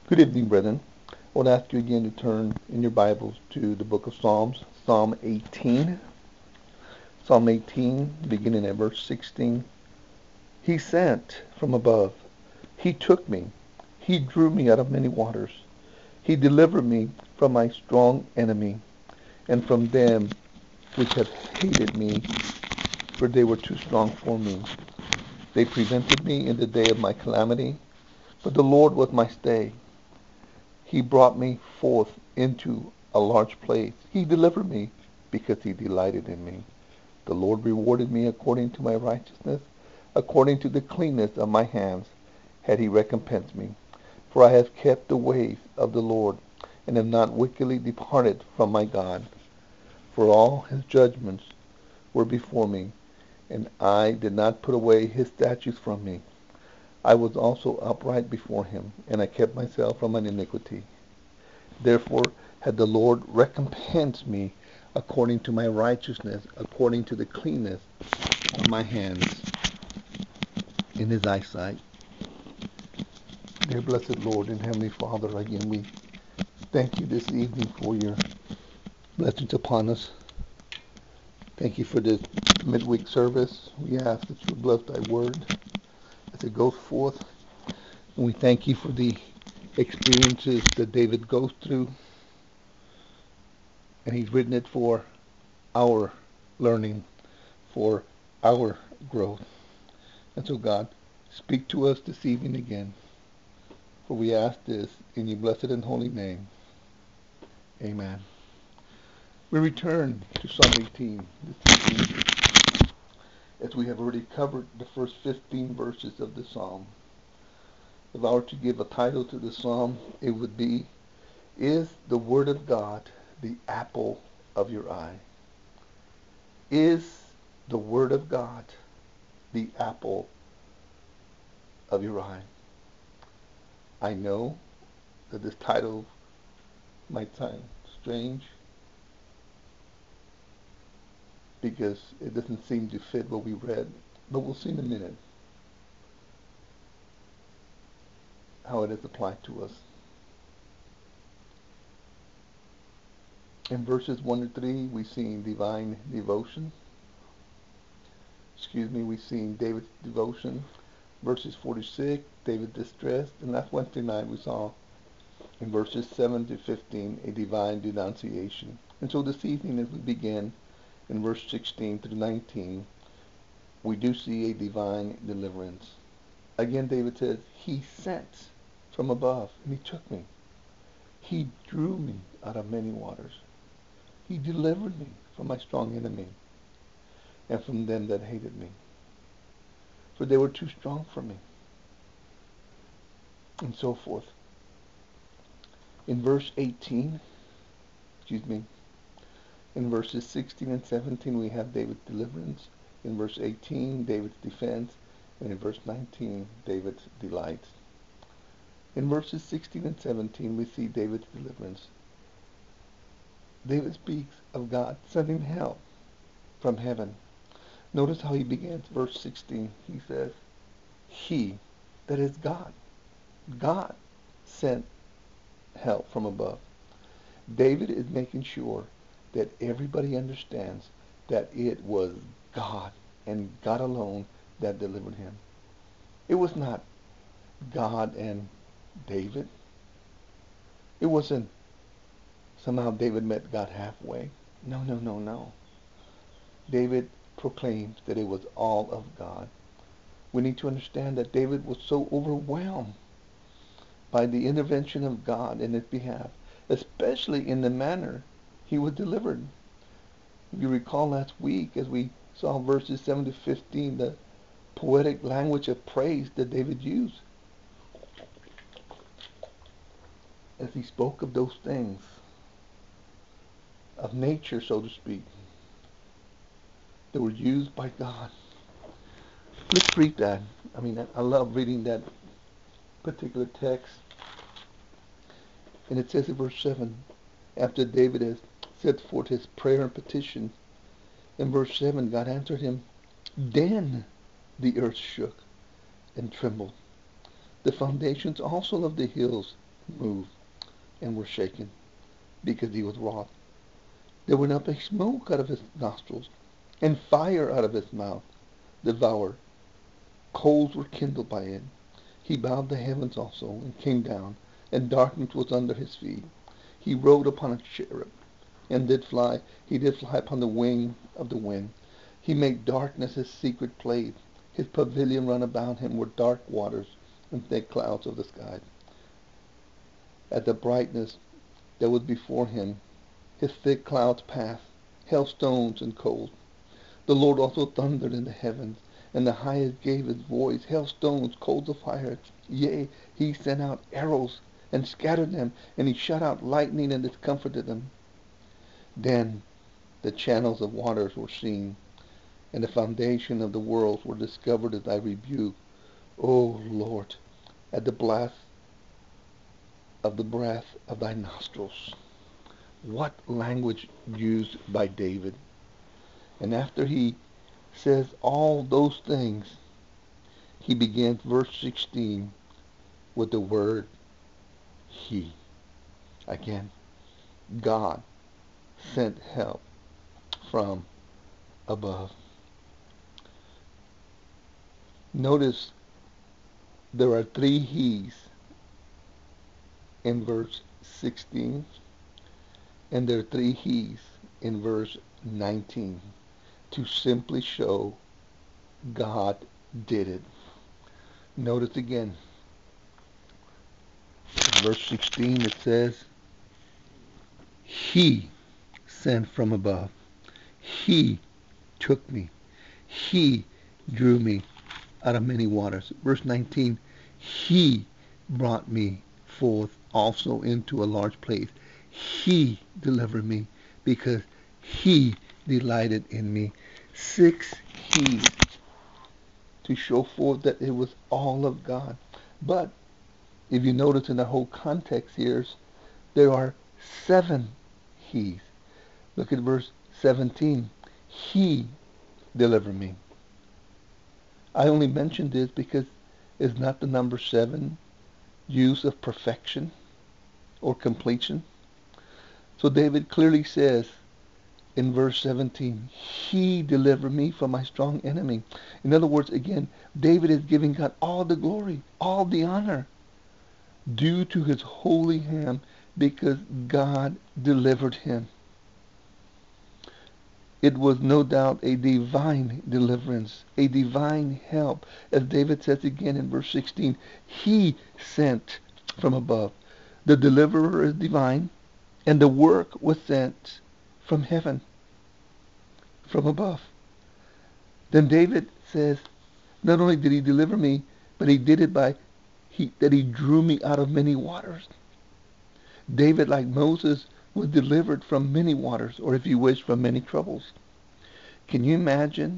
Good evening, brethren. I would ask you again to turn in your Bibles to the book of Psalms, Psalm 18. Psalm 18, beginning at verse 16. He sent from above. He took me. He drew me out of many waters. He delivered me from my strong enemy and from them which have hated me, for they were too strong for me. They prevented me in the day of my calamity, but the Lord was my stay. He brought me forth into a large place. He delivered me because he delighted in me. The Lord rewarded me according to my righteousness, according to the cleanness of my hands had he recompensed me. For I have kept the ways of the Lord, and have not wickedly departed from my God. For all his judgments were before me, and I did not put away his statutes from me. I was also upright before him, and I kept myself from mine iniquity. Therefore had the Lord recompensed me according to my righteousness, according to the cleanness of my hands in his eyesight. Dear blessed Lord and Heavenly Father, again we thank you this evening for your blessings upon us. Thank you for this midweek service. We ask that you bless thy word as it goes forth. And we thank you for the experiences that David goes through, and he's written it for our learning, for our growth. And so, God, speak to us this evening again, for we ask this in your blessed and holy name. Amen. We return to Psalm 18 this evening, as we have already covered the first 15 verses of the psalm. If I were to give a title to the psalm, it would be, Is the Word of God the Apple of Your Eye? Is the Word of God the apple of your eye? I know that this title might sound strange because it doesn't seem to fit what we read, but we'll see in a minute how it is applied to us. In verses 1 to 3, we see divine devotion. We see David's devotion. Verses 4 to 6, David distressed. And last Wednesday night we saw in verses 7 to 15 a divine denunciation. And so this evening, as we begin in verse 16 through 19, we do see a divine deliverance. Again, David says, He sent from above, and He took me. He drew me out of many waters. He delivered me from my strong enemy and from them that hated me, for they were too strong for me, and so forth. In verse 18, in verses 16 and 17, we have David's deliverance. In verse 18, David's defense. And in verse 19, David's delight. In verses 16 and 17, we see David's deliverance. David speaks of God sending help from heaven. Notice how he begins verse 16. He says, He, that is God. God sent help from above. David is making sure that everybody understands that it was God and God alone that delivered him. It was not God and David. It wasn't somehow David met God halfway. No, no, no, no. David proclaims that it was all of God. We need to understand that David was so overwhelmed by the intervention of God in his behalf, especially in the manner he was delivered. If you recall last week, as we saw verses 7 to 15, the poetic language of praise that David used, as he spoke of those things, of nature, so to speak, that were used by God. Let's read that. I love reading that particular text. And it says in verse 7, after David has set forth his prayer and petition, in verse 7, God answered him, Then the earth shook and trembled. The foundations also of the hills moved and were shaken, because he was wroth. There went up a smoke out of his nostrils, and fire out of his mouth devoured. Coals were kindled by it. He bowed the heavens also, and came down, and darkness was under his feet. He rode upon a cherub, and did fly. He did fly upon the wing of the wind. He made darkness his secret place. His pavilion round about him were dark waters and thick clouds of the sky. At the brightness that was before him, his thick clouds passed, hailstones and cold. The Lord also thundered in the heavens, and the highest gave his voice, hailstones, coals of fire. Yea, he sent out arrows, and scattered them, and he shot out lightning, and discomfited them. Then the channels of waters were seen, and the foundation of the worlds were discovered at thy rebuke, O Lord, at the blast of the breath of thy nostrils. What language used by David. And after he says all those things, he begins verse 16 with the word he. Again, God sent help from above. Notice there are three he's in verse 16, and there are three he's in verse 19 to simply show God did it. Notice again, in verse 16 it says, he sent from above. He took me. He drew me out of many waters. Verse 19, he brought me forth also into a large place. He delivered me because he delighted in me. 6 he's to show forth that it was all of God. But if you notice in the whole context here, there are 7 he's. Look at verse 17. He delivered me. I only mention this because it's not the number 7 use of perfection or completion. So David clearly says in verse 17, he delivered me from my strong enemy. In other words, again, David is giving God all the glory, all the honor due to his holy hand because God delivered him. It was no doubt a divine deliverance, a divine help. As David says again in verse 16, he sent from above. The deliverer is divine, and the work was sent from heaven, from above. Then David says, not only did he deliver me, but he did it by that he drew me out of many waters. David, like Moses, was delivered from many waters, or if you wish, from many troubles. Can you imagine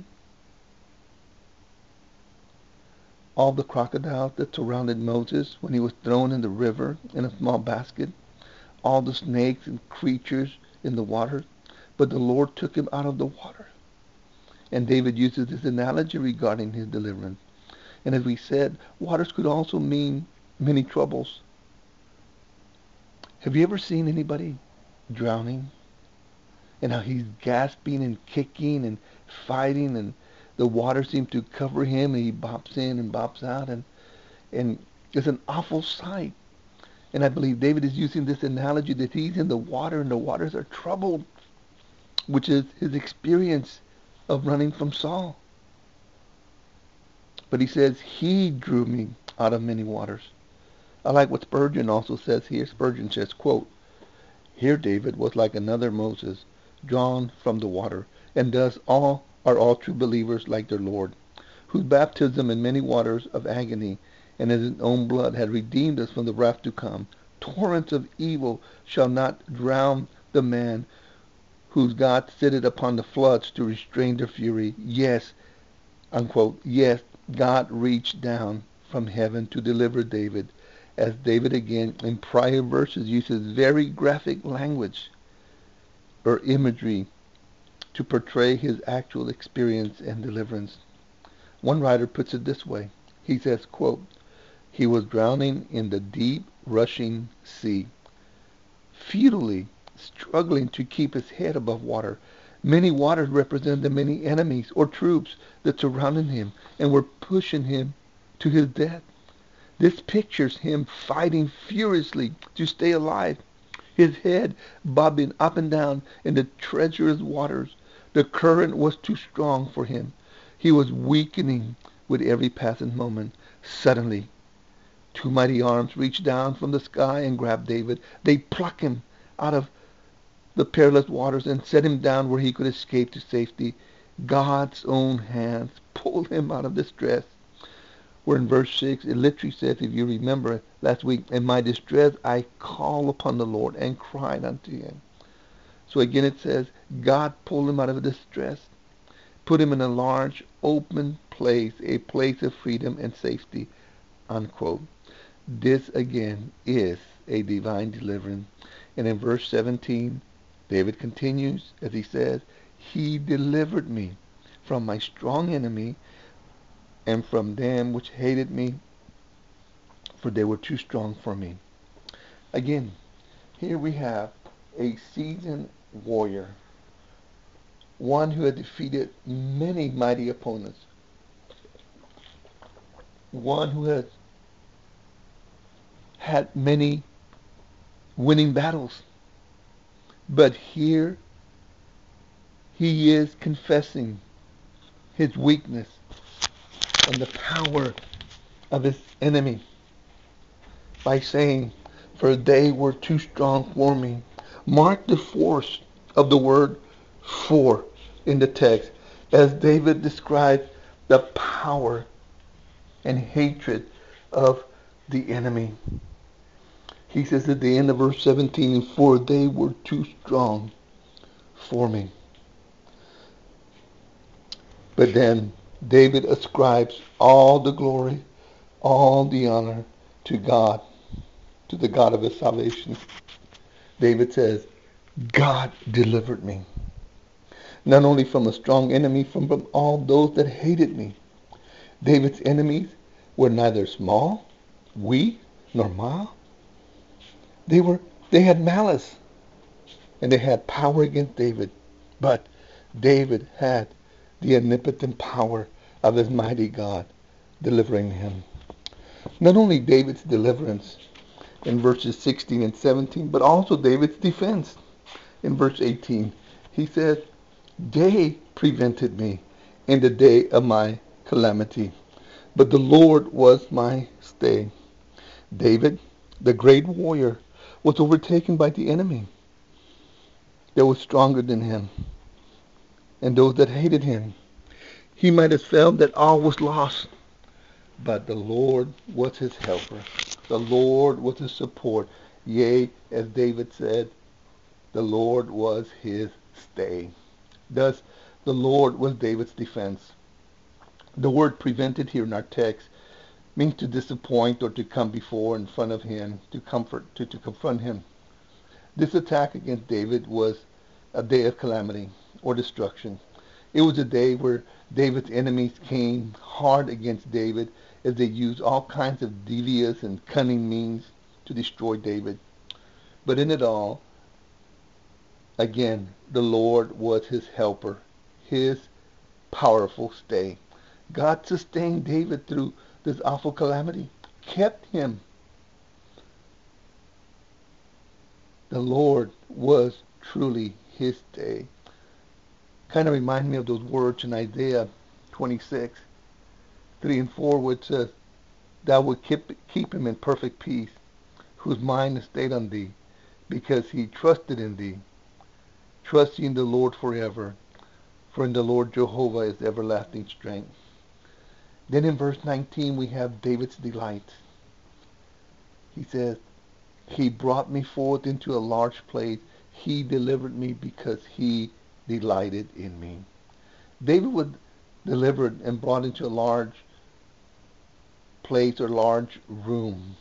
all the crocodiles that surrounded Moses when he was thrown in the river in a small basket? All the snakes and creatures in the water? But the Lord took him out of the water. And David uses this analogy regarding his deliverance. And as we said, waters could also mean many troubles. Have you ever seen anybody drowning? And how he's gasping and kicking and fighting, and the water seems to cover him, and he bops in and bops out, and it's an awful sight. And I believe David is using this analogy that he's in the water and the waters are troubled, which is his experience of running from Saul. But he says, he drew me out of many waters. I like what Spurgeon also says here. Spurgeon says, quote, here David was like another Moses, drawn from the water, and thus are all true believers like their Lord, whose baptism in many waters of agony and in his own blood had redeemed us from the wrath to come. Torrents of evil shall not drown the man whose God sitteth upon the floods to restrain their fury. Yes, unquote, yes, God reached down from heaven to deliver David, as David again in prior verses uses very graphic language or imagery to portray his actual experience and deliverance. One writer puts it this way. He says, quote, He was drowning in the deep, rushing sea, futilely struggling to keep his head above water. Many waters represent the many enemies or troops that surrounded him and were pushing him to his death. This pictures him fighting furiously to stay alive, his head bobbing up and down in the treacherous waters. The current was too strong for him. He was weakening with every passing moment. Suddenly, two mighty arms reached down from the sky and grabbed David. They plucked him out of the perilous waters and set him down where he could escape to safety. God's own hands pulled him out of distress. Where in verse 6, it literally says, if you remember last week, in my distress I called upon the Lord and cried unto him. So again it says, God pulled him out of distress, put him in a large open place, a place of freedom and safety, unquote. This again is a divine deliverance. And in verse 17, David continues as he says, he delivered me from my strong enemy and from them which hated me, for they were too strong for me. Again, here we have a seasoned warrior, one who had defeated many mighty opponents, one who has had many winning battles. But here he is confessing his weakness and the power of his enemy by saying, for they were too strong for me. Mark the force of the word for in the text as David describes the power and hatred of the enemy. He says at the end of verse 17, for they were too strong for me. But then David ascribes all the glory, all the honor to God, to the God of his salvation. David says, God delivered me, not only from a strong enemy, from all those that hated me. David's enemies were neither small, weak, nor mild. They had malice, and they had power against David. But David had the omnipotent power of his mighty God delivering him. Not only David's deliverance in verses 16 and 17, but also David's defense. In verse 18, he says, they prevented me in the day of my calamity, but the Lord was my stay. David, the great warrior, was overtaken by the enemy that was stronger than him and those that hated him. He might have felt that all was lost, but the Lord was his helper. The Lord was his support. Yea, as David said, the Lord was his stay. Thus, the Lord was David's defense. The word prevented here in our text means to disappoint or to come before in front of him, to confront him. This attack against David was a day of calamity or destruction. It was a day where David's enemies came hard against David as they used all kinds of devious and cunning means to destroy David. But in it all, again, the Lord was his helper, his powerful stay. God sustained David through this awful calamity, kept him. The Lord was truly his stay. Kind of remind me of those words in Isaiah 26, 3 and 4, which says, thou wilt keep him in perfect peace, whose mind is stayed on thee, because he trusted in thee. Trust ye in the Lord forever, for in the Lord Jehovah is everlasting strength. Then in verse 19 we have David's delight. He says, he brought me forth into a large place. He delivered me because he delighted in me. David was delivered and brought into a large place or large room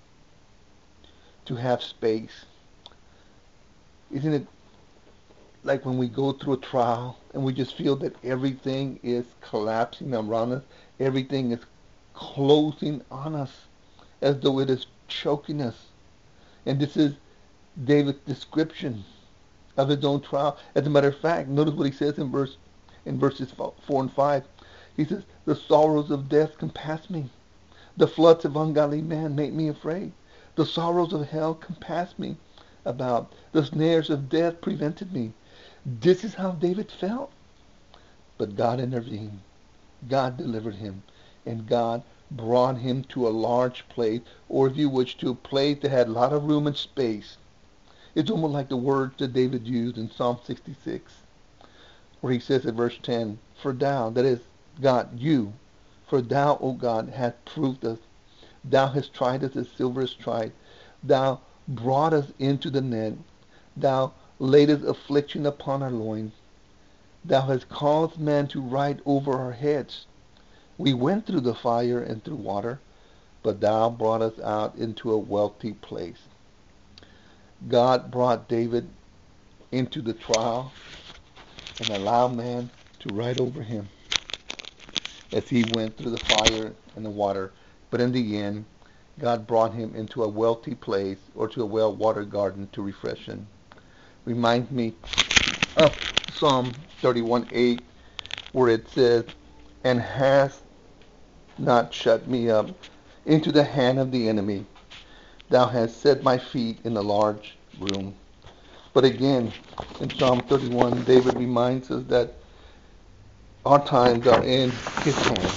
to have space. Isn't it like when we go through a trial and we just feel that everything is collapsing around us, everything is closing on us, as though it is choking us. And this is David's description of his own trial. As a matter of fact, notice what he says in verses 4 and 5. He says, the sorrows of death compass me. The floods of ungodly men make me afraid. The sorrows of hell compassed me about. The snares of death prevented me. This is how David felt. But God intervened. God delivered him. And God brought him to a large place, or if you wish, to a place that had a lot of room and space. It's almost like the words that David used in Psalm 66, where he says in verse 10, for thou, that is, God, you, for thou, O God, hast proved us. Thou hast tried us as silver is tried. Thou brought us into the net. Thou laidest affliction upon our loins. Thou hast caused man to ride over our heads. We went through the fire and through water, but thou brought us out into a wealthy place. God brought David into the trial and allowed man to ride over him as he went through the fire and the water. But in the end, God brought him into a wealthy place, or to a well-watered garden, to refresh him. Reminds me of Psalm 31:8, where it says, and hast not shut me up into the hand of the enemy. Thou hast set my feet in a large room. But again, in Psalm 31, David reminds us that our times are in his hand.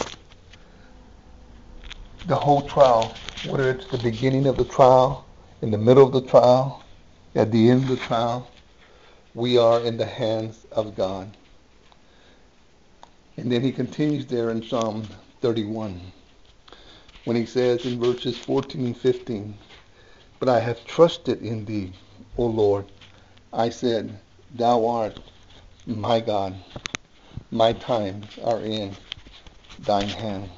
The whole trial, whether it's the beginning of the trial, in the middle of the trial, at the end of the trial, we are in the hands of God. And then he continues there in Psalm 31, when he says in verses 14 and 15, but I have trusted in thee, O Lord. I said, thou art my God. My times are in thine hand.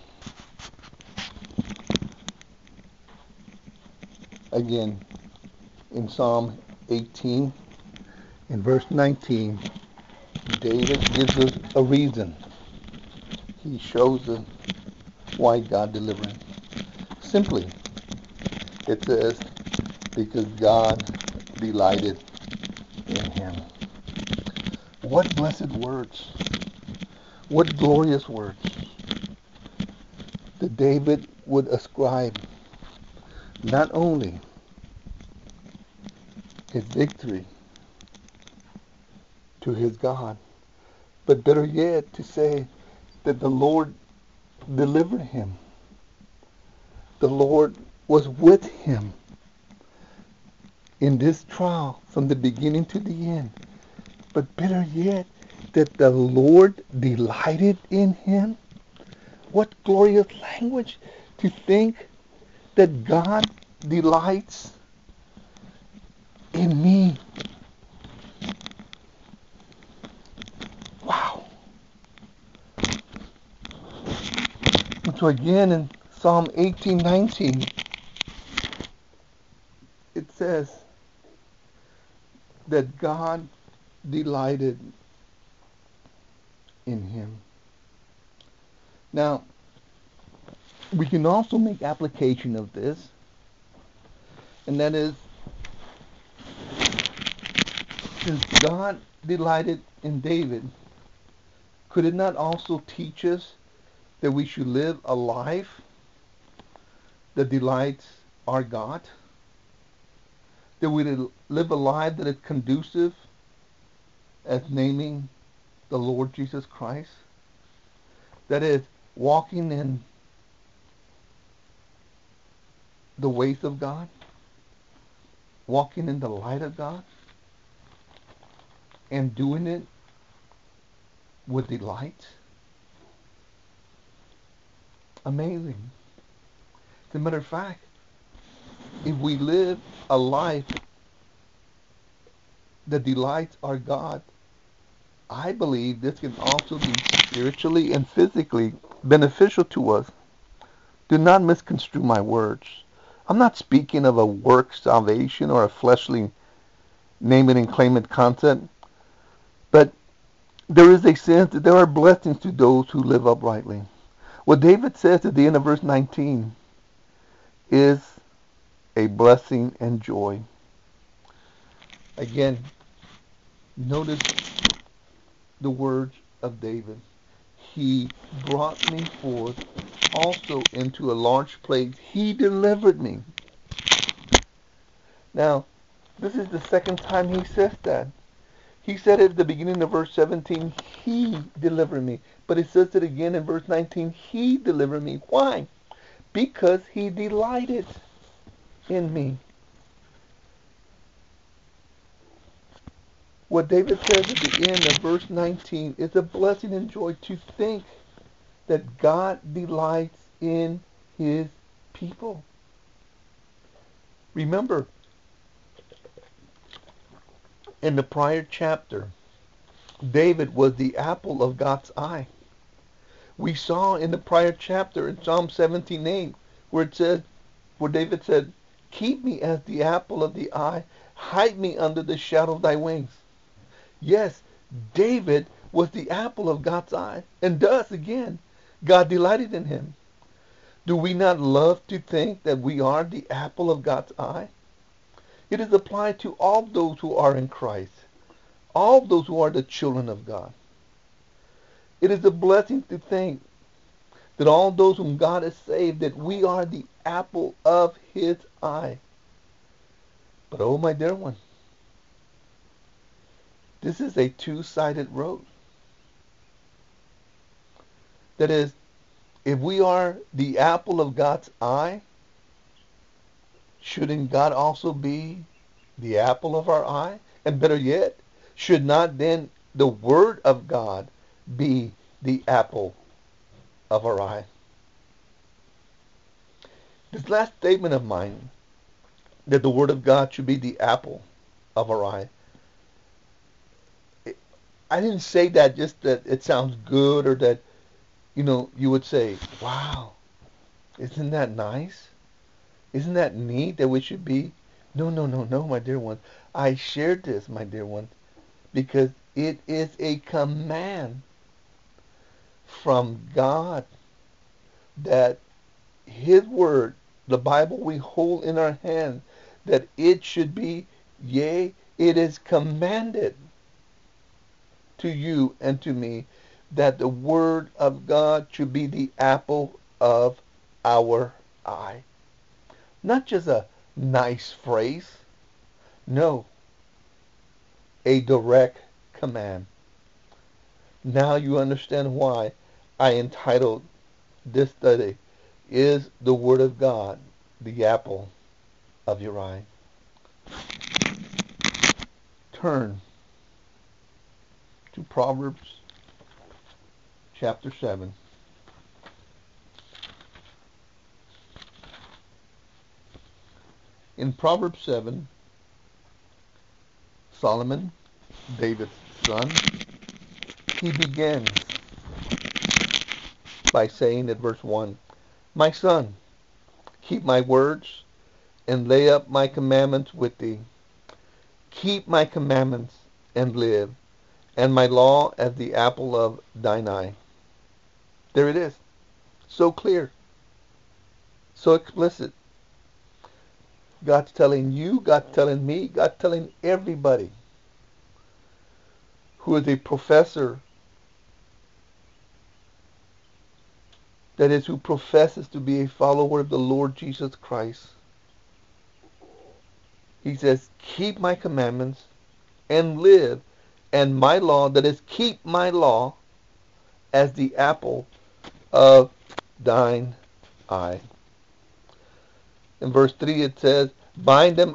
Again, in Psalm 18, in verse 19, David gives us a reason. He shows us why God delivered him. Simply, it says, because God delighted in him. What blessed words. What glorious words that David would ascribe not only his victory to his God, but better yet, to say that the Lord delivered him. The Lord was with him in this trial from the beginning to the end. But better yet, that the Lord delighted in him. What glorious language to think that God delights in me. Wow. And so again in Psalm 18:19, it says that God delighted in him. Now, we can also make application of this, and that is, since God delighted in David, could it not also teach us that we should live a life that delights our God? That we live a life that is conducive as naming the Lord Jesus Christ? That is, walking in the ways of God, walking in the light of God, and doing it with delight. Amazing. As a matter of fact, if we live a life that delights our God, I believe this can also be spiritually and physically beneficial to us. Do not misconstrue my words. I'm not speaking of a work salvation or a fleshly name it and claim it concept, but there is a sense that there are blessings to those who live uprightly. What David says at the end of verse 19, is a blessing and joy. Again, notice the words of David. He brought me forth also into a large place. He delivered me. Now, this is the second time he says that. He said it at the beginning of verse 17, he delivered me. But he says it again in verse 19, he delivered me. Why? Because he delighted in me. What David says at the end of verse 19 is a blessing and joy to think that God delights in his people. Remember, in the prior chapter, David was the apple of God's eye. We saw in the prior chapter in Psalm 17:8 where it says, where David said, keep me as the apple of the eye, hide me under the shadow of thy wings. Yes, David was the apple of God's eye, and thus again, God delighted in him. Do we not love to think that we are the apple of God's eye? It is applied to all those who are in Christ, all those who are the children of God. It is a blessing to think that all those whom God has saved, that we are the apple of his eye. But oh, my dear one, this is a two-sided road. That is, if we are the apple of God's eye, shouldn't God also be the apple of our eye? And better yet, should not then the Word of God be the apple of our eye? This last statement of mine, that the Word of God should be the apple of our eye, I didn't say that just that it sounds good or that, you would say, wow, isn't that nice? Isn't that neat that we should be? No, no, no, no, my dear ones. I shared this, my dear ones, because it is a command from God that his word, the Bible we hold in our hand, that it should be, yea, it is commanded to you and to me that the word of God should be the apple of our eye. Not just a nice phrase. No, a direct command. Now you understand why I entitled this study, Is the Word of God the Apple of Your Eye? Turn to Proverbs chapter 7. In Proverbs 7, Solomon, David's son, he begins by saying at verse 1, my son, keep my words and lay up my commandments with thee. Keep my commandments and live, and my law as the apple of thine eye. There it is. So clear. So explicit. God's telling you, God's telling me, God's telling everybody who is a professor, that is, who professes to be a follower of the Lord Jesus Christ. He says, keep my commandments and live, and my law, that is, keep my law as the apple of thine eye. In verse 3 it says, bind them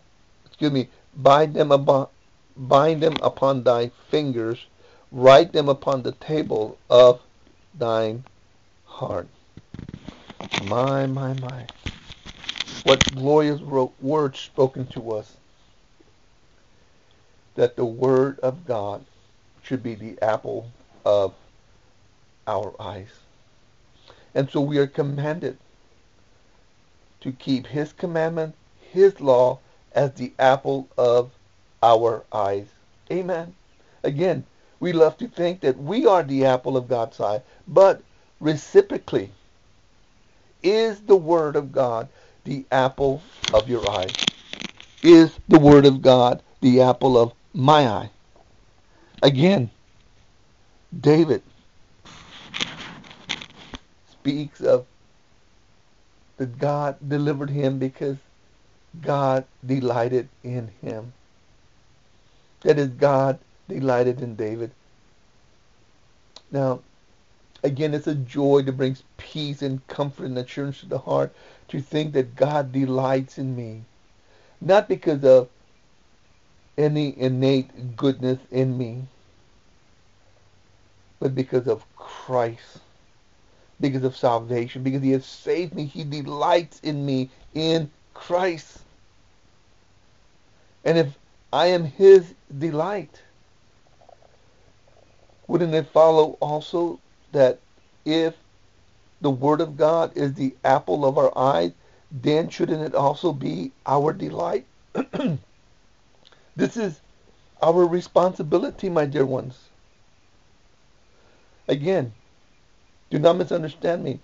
upon thy fingers, write them upon the table of thine heart. My. What glorious words spoken to us. That the Word of God should be the apple of our eyes. And so we are commanded to keep his commandment, his law, as the apple of our eyes. Amen. Again, we love to think that we are the apple of God's eye, but reciprocally, is the Word of God the apple of your eye? Is the Word of God the apple of my eye? Again, David speaks of that God delivered him because God delighted in him. That is, God delighted in David. Now, again, it's a joy that brings peace and comfort and assurance to the heart to think that God delights in me. Not because of any innate goodness in me, but because of Christ, because of salvation, because he has saved me. He delights in me in Christ. And if I am his delight, wouldn't it follow also that if the Word of God is the apple of our eye, then shouldn't it also be our delight? This is our responsibility, my dear ones. Again, do not misunderstand me.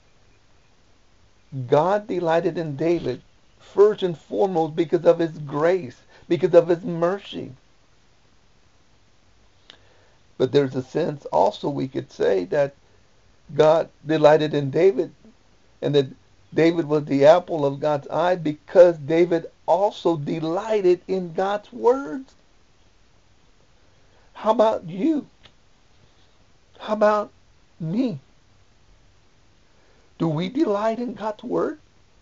God delighted in David first and foremost because of his grace, because of his mercy. But there's a sense also we could say that God delighted in David and that David was the apple of God's eye because David also delighted in God's words. How about you? How about me? Do we delight in God's word?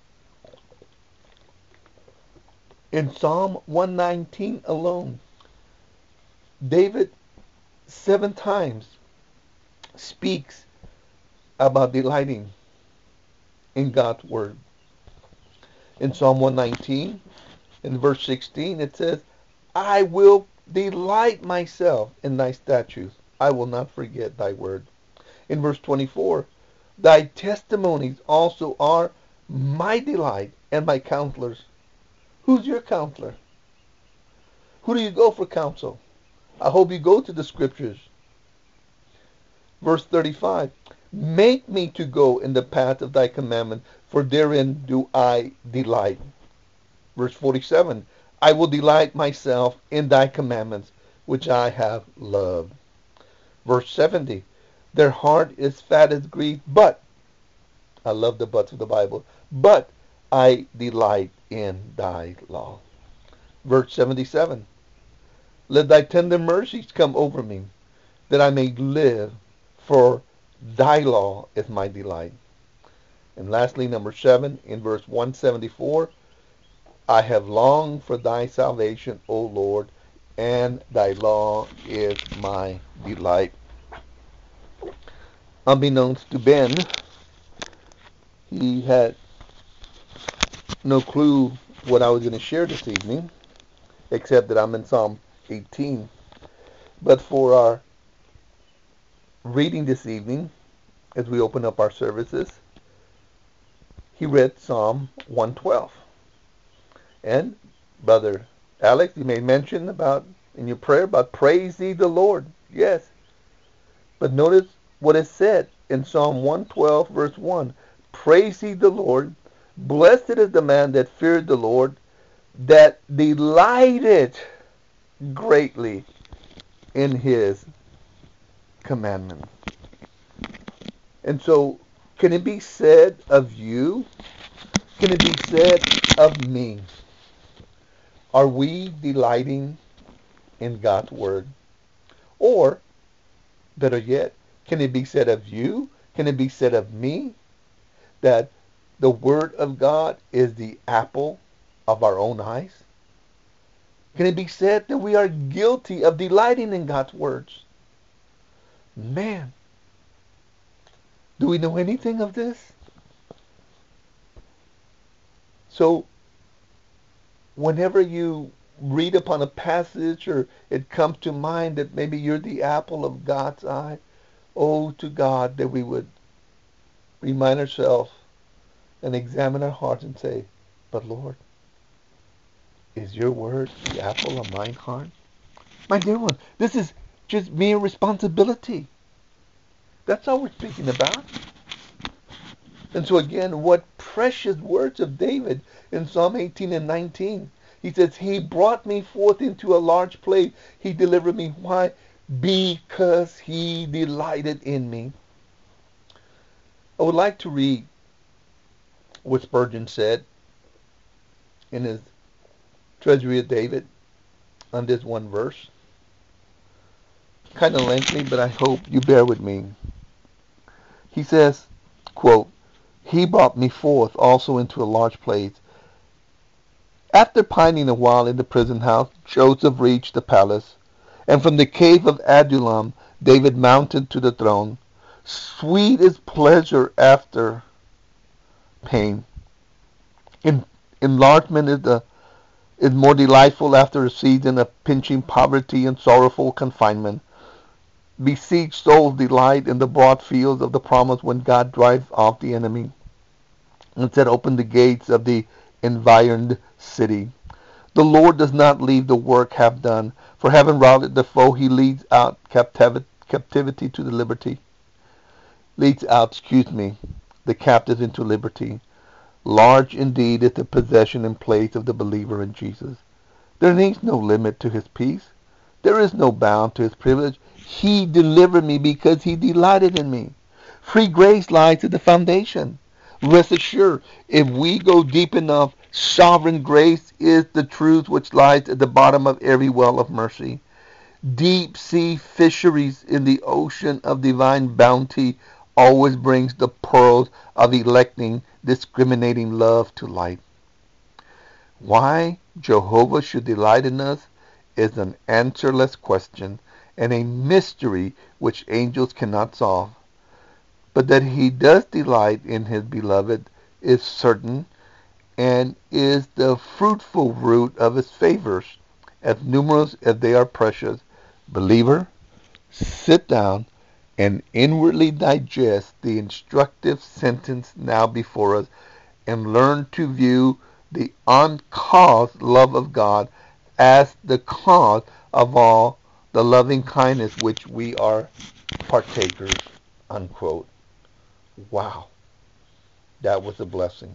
In Psalm 119 alone, David 7 times speaks about delighting in God's word. In Psalm 119, in verse 16, it says, I will delight myself in thy statutes. I will not forget thy word. In verse 24, thy testimonies also are my delight and my counselors. Who's your counselor? Who do you go for counsel? I hope you go to the scriptures. Verse 35, make me to go in the path of thy commandment, for therein do I delight. Verse 47, I will delight myself in thy commandments, which I have loved. Verse 70, their heart is fat as grief, but, I love the buts of the Bible, but I delight in thy law. Verse 77, let thy tender mercies come over me, that I may live, for thy law is my delight. And lastly, number 7, in verse 174, I have longed for thy salvation, O Lord, and thy law is my delight. Unbeknownst to Ben, he had no clue what I was going to share this evening, except that I'm in Psalm 18. But for our reading this evening, as we open up our services, he read Psalm 112. And Brother Alex, you made mention about in your prayer about praise thee the Lord. Yes. But notice what is said in Psalm 112 verse 1. Praise ye the Lord. Blessed is the man that feared the Lord, that delighted greatly in his commandments. And so, can it be said of you? Can it be said of me? Are we delighting in God's word? Or, better yet, can it be said of you? Can it be said of me that the word of God is the apple of our own eyes? Can it be said that we are guilty of delighting in God's words? Man, do we know anything of this? So, whenever you read upon a passage or it comes to mind that maybe you're the apple of God's eye, oh, to God that we would remind ourselves and examine our hearts and say, but Lord, is your word the apple of mine heart? My dear one, this is just mere responsibility. That's all we're speaking about. And so again, what precious words of David in Psalm 18 and 19. He says, he brought me forth into a large place. He delivered me. Why? Because he delighted in me. I would like to read what Spurgeon said in his Treasury of David on this one verse. Kind of lengthy, but I hope you bear with me. He says, quote, he brought me forth also into a large place. After pining a while in the prison house, Joseph reached the palace, and from the cave of Adullam, David mounted to the throne. Sweet is pleasure after pain. Enlargement is more delightful after a season of pinching poverty and sorrowful confinement. Beseech souls delight in the broad fields of the promise when God drives off the enemy and set open the gates of the environed city. The Lord does not leave the work half done, for having routed the foe, he leads out captivity to the liberty. The captives into liberty. Large indeed is the possession and place of the believer in Jesus. There needs no limit to his peace. There is no bound to his privilege. He delivered me because he delighted in me. Free grace lies at the foundation. Rest assured, if we go deep enough, sovereign grace is the truth which lies at the bottom of every well of mercy. Deep sea fisheries in the ocean of divine bounty always brings the pearls of electing, discriminating love to light. Why Jehovah should delight in us is an answerless question and a mystery which angels cannot solve. But that he does delight in his beloved is certain, and is the fruitful root of his favors, as numerous as they are precious. Believer, sit down and inwardly digest the instructive sentence now before us, and learn to view the uncaused love of God as the cause of all the loving kindness which we are partakers. Unquote. Wow, that was a blessing.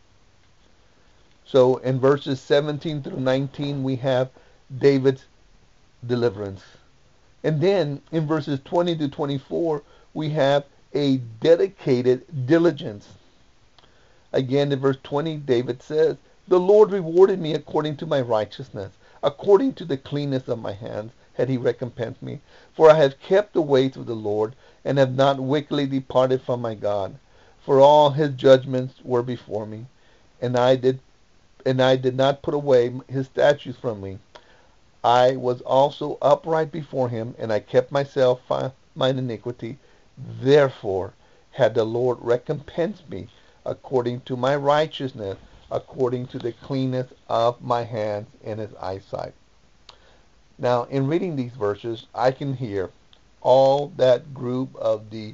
So in verses 17 through 19, we have David's deliverance. And then in verses 20 to 24, we have a dedicated diligence. Again, in verse 20, David says, the Lord rewarded me according to my righteousness. According to the cleanness of my hands had he recompensed me. For I have kept the ways of the Lord, and have not wickedly departed from my God. For all his judgments were before me, and I did not put away his statutes from me. I was also upright before him, and I kept myself mine iniquity. Therefore had the Lord recompensed me according to my righteousness, according to the cleanness of my hands in his eyesight. Now, in reading these verses, I can hear all that group of the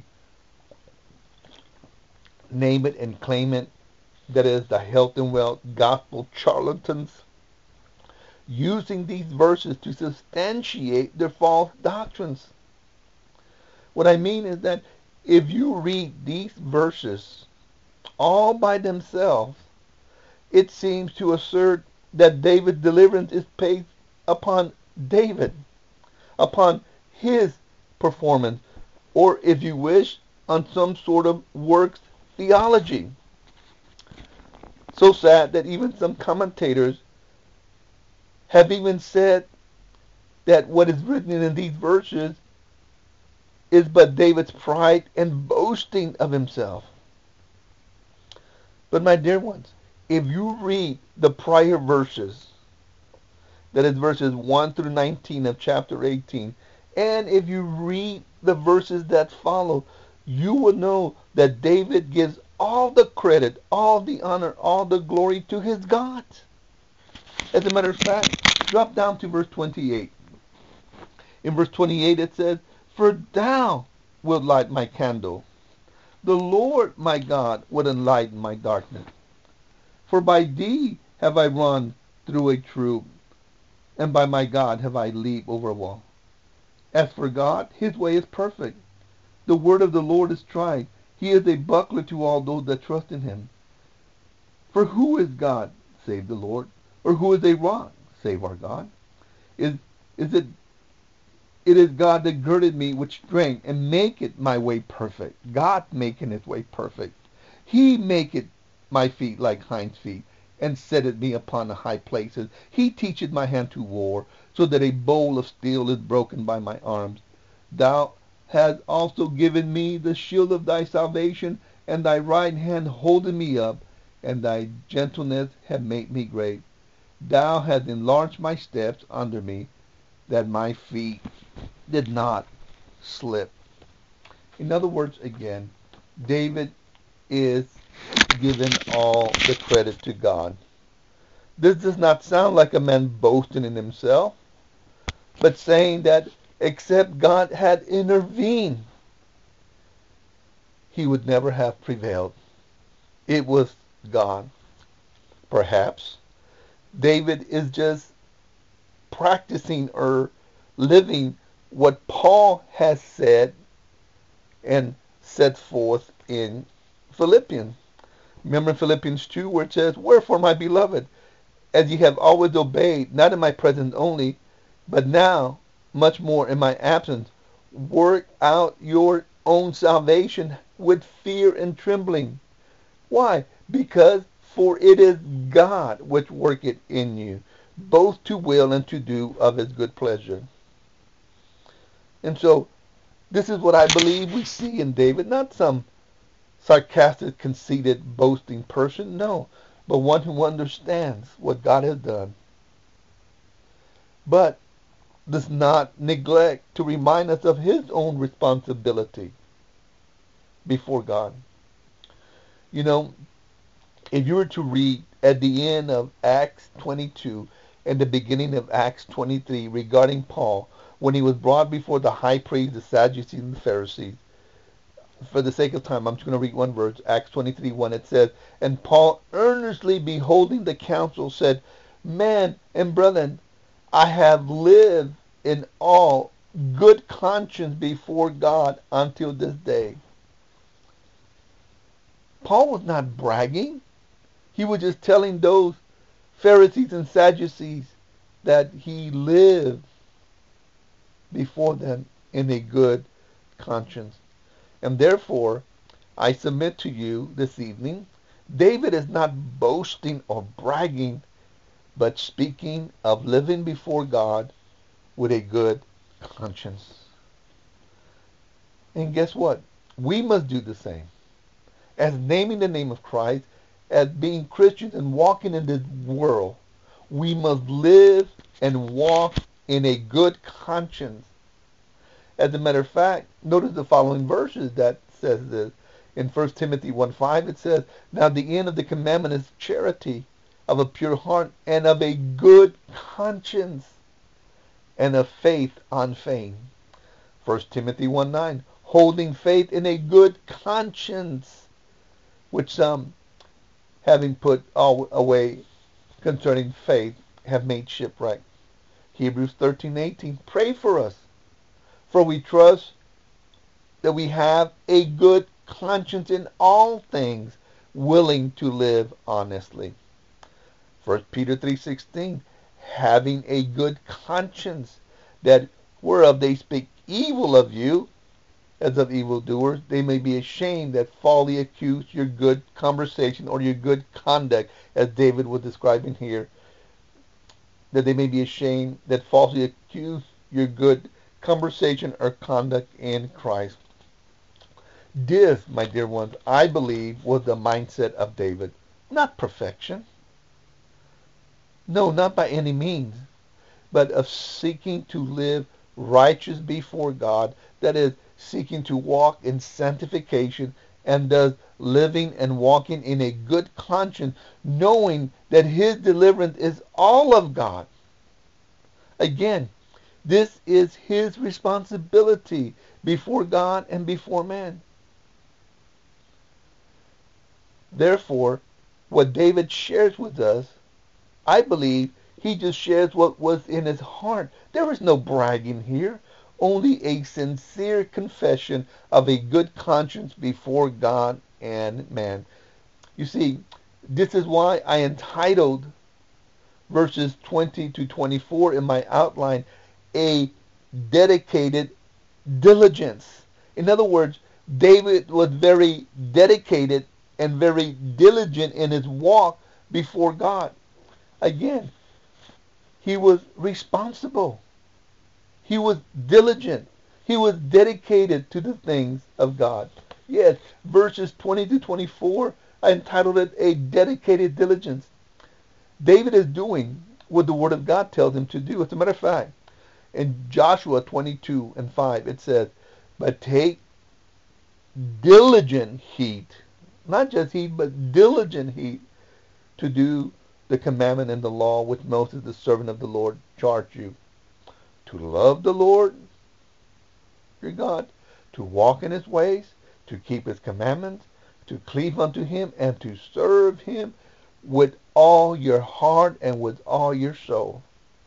name it and claim it, that is the health and wealth gospel charlatans, using these verses to substantiate their false doctrines. What I mean is that if you read these verses all by themselves, it seems to assert that David's deliverance is based upon David, upon his performance, or if you wish, on some sort of works theology. So sad that even some commentators have even said that what is written in these verses is but David's pride and boasting of himself. But my dear ones, if you read the prior verses, that is verses 1 through 19 of chapter 18, and if you read the verses that follow, you will know that David gives all the credit, all the honor, all the glory to his God. As a matter of fact, drop down to verse 28. In verse 28 it says, for thou wilt light my candle. The Lord my God would enlighten my darkness. For by thee have I run through a troop, and by my God have I leaped over a wall. As for God, his way is perfect. The word of the Lord is tried. He is a buckler to all those that trust in him. For who is God save the Lord? Or who is a rock save our God? Is it It is God that girded me with strength and maketh my way perfect. God making his way perfect. He maketh my feet like hinds feet, and setteth me upon the high places. He teacheth my hand to war, so that a bowl of steel is broken by my arms. Thou hast also given me the shield of thy salvation, and thy right hand holdeth me up, and thy gentleness hath made me great. Thou hast enlarged my steps under me, that my feet did not slip. In other words, again, David is giving all the credit to God. This does not sound like a man boasting in himself, but saying that except God had intervened, he would never have prevailed. It was God. Perhaps David is just practicing or living what Paul has said and set forth in Philippians. Remember in Philippians 2 where it says, Wherefore, my beloved, as ye have always obeyed, not in my presence only, but now much more in my absence, work out your own salvation with fear and trembling. Why? Because for it is God which worketh in you, both to will and to do of his good pleasure. And so this is what I believe we see in David, not some sarcastic, conceited, boasting person, no, but one who understands what God has done, but does not neglect to remind us of his own responsibility before God. You know, if you were to read at the end of Acts 22 and the beginning of Acts 23 regarding Paul, when he was brought before the high priest, the Sadducees, and the Pharisees, for the sake of time, I'm just going to read one verse, Acts 23:1. It says, And Paul, earnestly beholding the council, said, Men and brethren, I have lived in all good conscience before God until this day. Paul was not bragging. He was just telling those Pharisees and Sadducees that he lived before them in a good conscience. And therefore, I submit to you this evening, David is not boasting or bragging, but speaking of living before God with a good conscience. And guess what? We must do the same. As naming the name of Christ, as being Christians and walking in this world, we must live and walk in a good conscience. As a matter of fact, notice the following verses that says this. In 1 Timothy 1:5 it says, Now the end of the commandment is charity, of a pure heart, and of a good conscience, and of faith unfeigned. 1 Timothy 1:9, holding faith in a good conscience, which some, having put all away concerning faith, have made shipwreck. Hebrews 13:18, pray for us, for we trust that we have a good conscience in all things, willing to live honestly. 1 Peter 3:16, having a good conscience, that whereof they speak evil of you, as of evildoers, they may be ashamed that falsely accuse your good conversation or your good conduct, as David was describing here, that they may be ashamed that falsely accuse your good conversation or conduct in Christ. This, my dear ones, I believe was the mindset of David. Not perfection. No, not by any means. But of seeking to live righteous before God. That is, seeking to walk in sanctification, and thus living and walking in a good conscience, knowing that his deliverance is all of God. Again, this is his responsibility before God and before man. Therefore, what David shares with us, I believe he just shares what was in his heart. There is no bragging here only a sincere confession of a good conscience before God and man. You see, this is why I entitled verses 20 to 24 in my outline, a dedicated diligence. In other words, David was very dedicated and very diligent in his walk before God. Again, he was responsible. He was diligent. He was dedicated to the things of God. Yes, verses 20 to 24, I entitled it a dedicated diligence. David is doing what the Word of God tells him to do. As a matter of fact, in Joshua 22 and 5, it says, but take diligent heed, not just heed, but diligent heed to do the commandment and the law which Moses, the servant of the Lord, charged you. To love the Lord, your God, to walk in his ways, to keep his commandments, to cleave unto him, and to serve him with all your heart and with all your soul.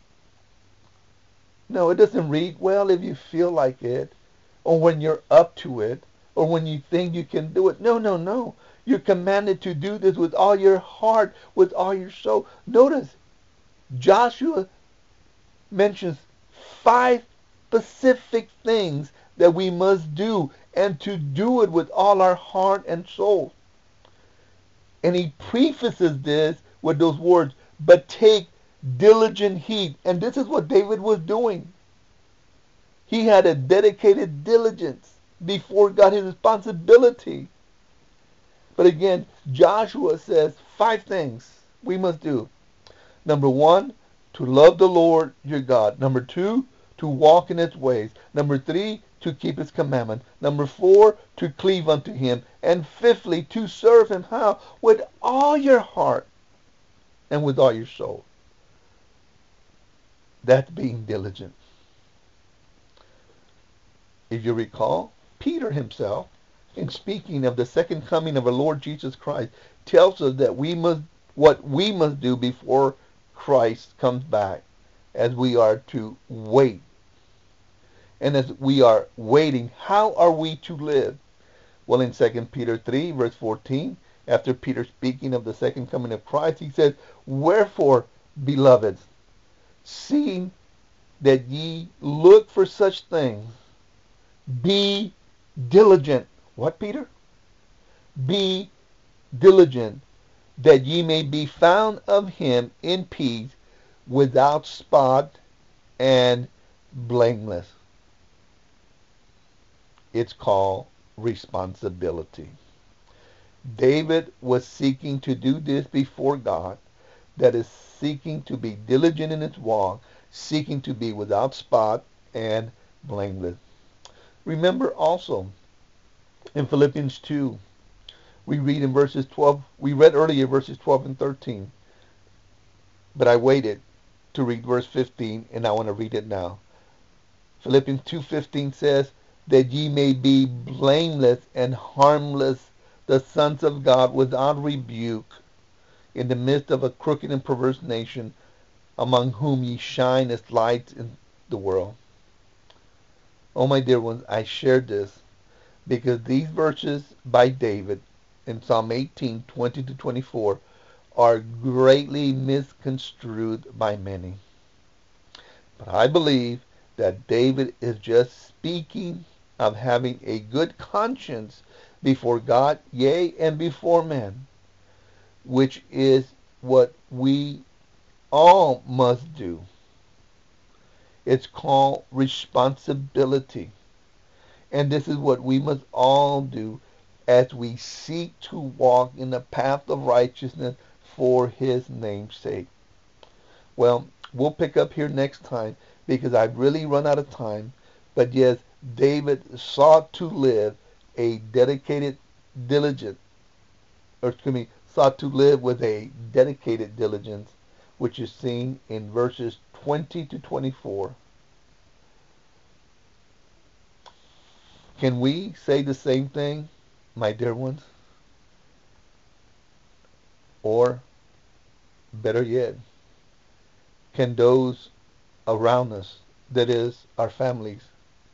No, it doesn't read well if you feel like it, or when you're up to it, or when you think you can do it. No, no, no. You're commanded to do this with all your heart, with all your soul. Notice, Joshua mentions 5 specific things that we must do, and to do it with all our heart and soul. And he prefaces this with those words, but take diligent heed. And this is what David was doing. He had a dedicated diligence before God, his responsibility. But again, Joshua says 5 things we must do. Number 1, to love the Lord your God. Number 2, to walk in his ways. Number 3, to keep his commandments. Number 4, to cleave unto him. And 5thly, to serve him. How? With all your heart and with all your soul. That's being diligent. If you recall, Peter himself, in speaking of the second coming of our Lord Jesus Christ, tells us that what we must do before Christ comes back, as we are to wait. And as we are waiting, how are we to live? Well, in 2 Peter 3, verse 14, after Peter speaking of the second coming of Christ, he says, wherefore, beloved, seeing that ye look for such things, be diligent. What, Peter? Be diligent, that ye may be found of him in peace, without spot and blameless. It's called responsibility. David was seeking to do this before God, that is, seeking to be diligent in his walk, seeking to be without spot and blameless. Remember also, in Philippians 2, we read in verses 12, we read earlier verses 12 and 13, but I waited to read verse 15, and I want to read it now. Philippians 2:15 says, that ye may be blameless and harmless, the sons of God, without rebuke, in the midst of a crooked and perverse nation, among whom ye shine as lights in the world. Oh, my dear ones, I shared this because these verses by David in Psalm 18, 20 to 24, are greatly misconstrued by many. But I believe that David is just speaking of having a good conscience before God, yea, and before men, which is what we all must do. It's called responsibility. And this is what we must all do as we seek to walk in the path of righteousness for his name's sake. Well, we'll pick up here next time because I've really run out of time. But yes, David sought to live a dedicated, diligent, sought to live with a dedicated diligence, which is seen in verses 20 to 24. Can we say the same thing, my dear ones? Or, better yet, can those around us, that is, our families,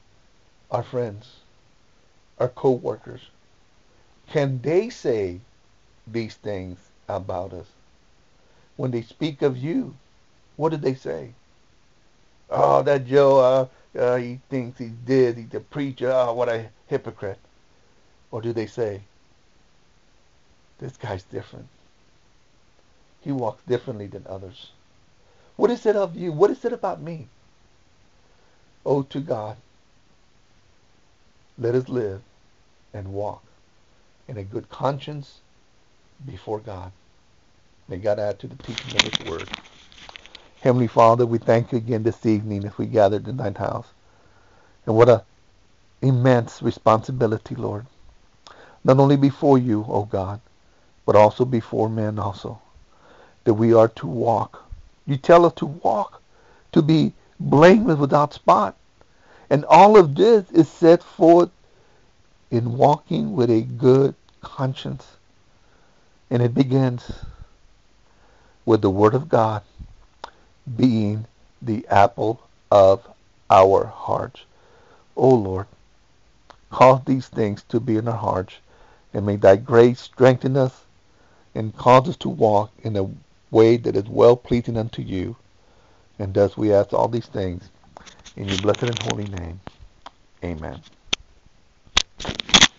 our friends, our co-workers, can they say these things about us? When they speak of you, what do they say? Oh, that Joe, he thinks he's this, he's a preacher, oh, what a hypocrite. Or do they say, this guy's different. He walks differently than others. What is it of you? What is it about me? Oh, to God, let us live and walk in a good conscience before God. May God add to the teaching of His Word. Heavenly Father, we thank you again this evening as we gathered in thine house. And what a immense responsibility, Lord. Not only before you, O God, but also before men also. That we are to walk. You tell us to walk, to be blameless without spot. And all of this is set forth in walking with a good conscience. And it begins with the Word of God being the apple of our hearts. O Lord, cause these things to be in our hearts, and may thy grace strengthen us and cause us to walk in a way that is well-pleasing unto you. And thus we ask all these things in your blessed and holy name. Amen.